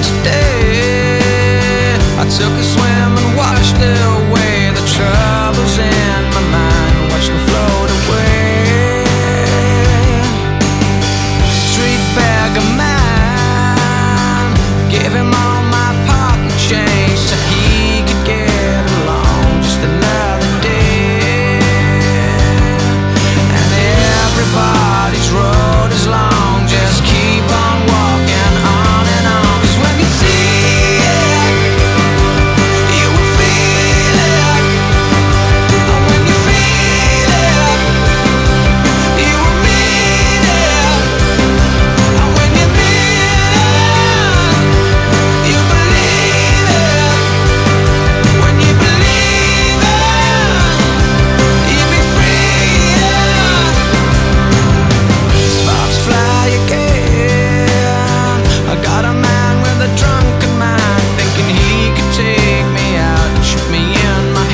today. I took a swim and washed away the troubles in my mind, watched them float away. Street beggar man, gave him all my pocket change so he could get along just another day. And everybody's road is long, just keep on walking on and on. 'Cause when you see it, you will feel it. And when you feel it, you will mean it. And when you mean it, you believe it. When you believe it, you'll be free. Sparks fly again. I got a man with a drunken mind, thinking he could take me out and shoot me in my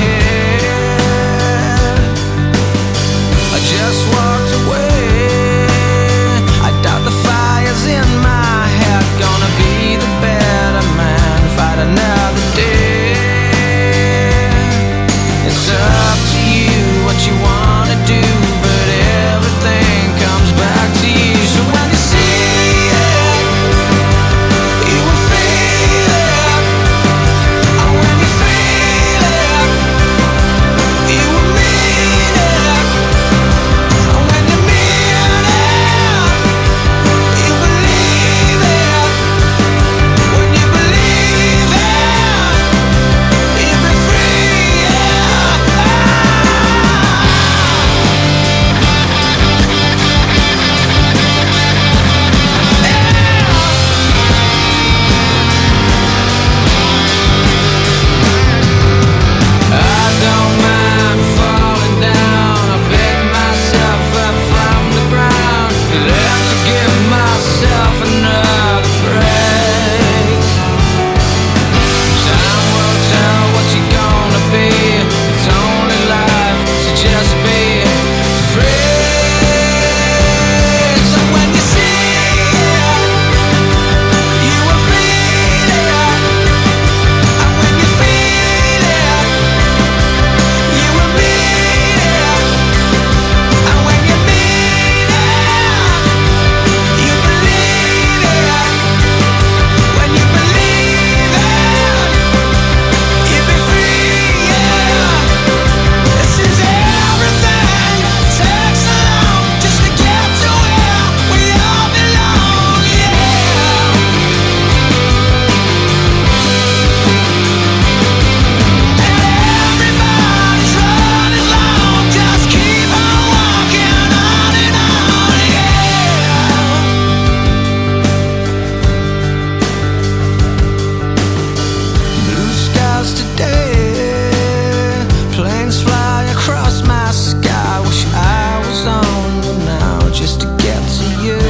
head. I just walked away. I doubt the fire's in my head. Gonna be the better man, fight another day. It's up to you what you wanna do, but everything comes back to you. So when you see it, you will feel it. And when you feel it, you will mean it. And when you mean it, you believe it. When you believe it, you'll be free. I don't mind falling down. I pick myself up from the ground, learn to give myself another break. Time will tell what you're gonna be. It's only life, so just be free. So when you see it, you will feel it. And when you feel it, you will mean it. And when you mean it, you believe it. When you believe it, you'll be free. This is everything. Takes so long just to get to where we all belong. And everybody's road is long. Just keep on walking on and on. Blue skies today, planes fly across my sky. Wish I was on them now just to get to you.